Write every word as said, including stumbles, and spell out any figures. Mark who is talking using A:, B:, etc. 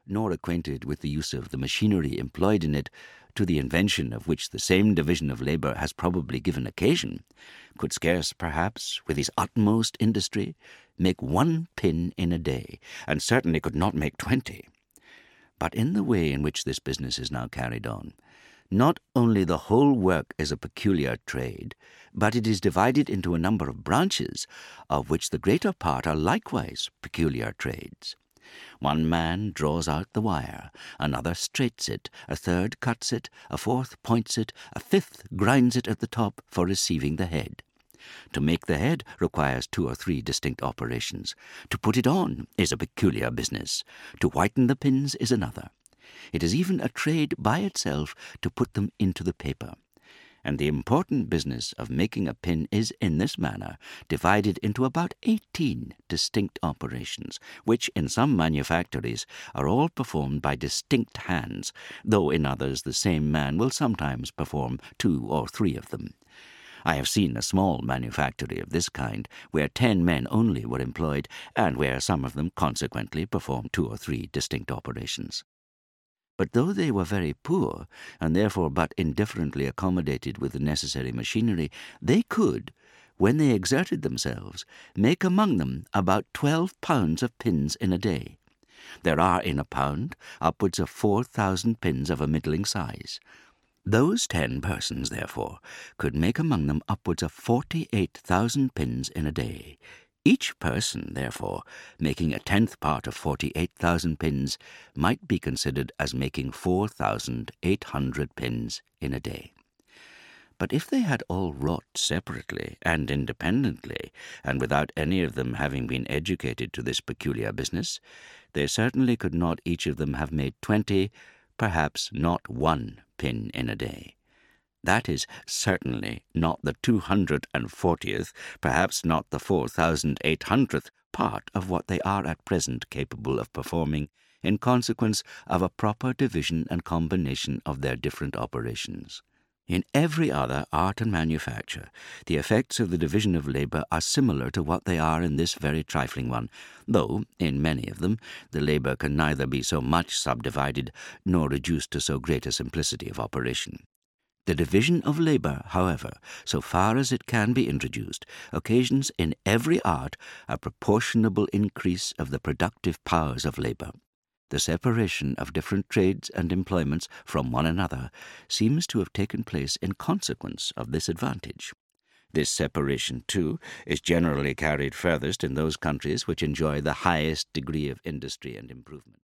A: nor acquainted with the use of the machinery employed in it, to the invention of which the same division of labour has probably given occasion, could scarce, perhaps, with his utmost industry, make one pin in a day, and certainly could not make twenty. But in the way in which this business is now carried on, not only the whole work is a peculiar trade, but it is divided into a number of branches, of which the greater part are likewise peculiar trades. One man draws out the wire, another straights it, a third cuts it, a fourth points it, a fifth grinds it at the top for receiving the head. To make the head requires two or three distinct operations. To put it on is a peculiar business. To whiten the pins is another. It is even a trade by itself to put them into the paper. And the important business of making a pin is in this manner divided into about eighteen distinct operations, which in some manufactories are all performed by distinct hands, though in others the same man will sometimes perform two or three of them. I have seen a small manufactory of this kind where ten men only were employed, and where some of them consequently performed two or three distinct operations. But though they were very poor, and therefore but indifferently accommodated with the necessary machinery, they could, when they exerted themselves, make among them about twelve pounds of pins in a day. There are in a pound upwards of four thousand pins of a middling size. Those ten persons, therefore, could make among them upwards of forty-eight thousand pins in a day. Each person, therefore, making a tenth part of forty-eight thousand pins, might be considered as making four thousand eight hundred pins in a day. But if they had all wrought separately and independently, and without any of them having been educated to this peculiar business, they certainly could not each of them have made twenty, perhaps not one pin in a day. That is certainly not the two hundred and fortieth, perhaps not the four thousand eight hundredth part of what they are at present capable of performing, in consequence of a proper division and combination of their different operations. In every other art and manufacture, the effects of the division of labour are similar to what they are in this very trifling one, though, in many of them, the labour can neither be so much subdivided nor reduced to so great a simplicity of operation. The division of labour, however, so far as it can be introduced, occasions in every art a proportionable increase of the productive powers of labour. The separation of different trades and employments from one another seems to have taken place in consequence of this advantage. This separation, too, is generally carried furthest in those countries which enjoy the highest degree of industry and improvement.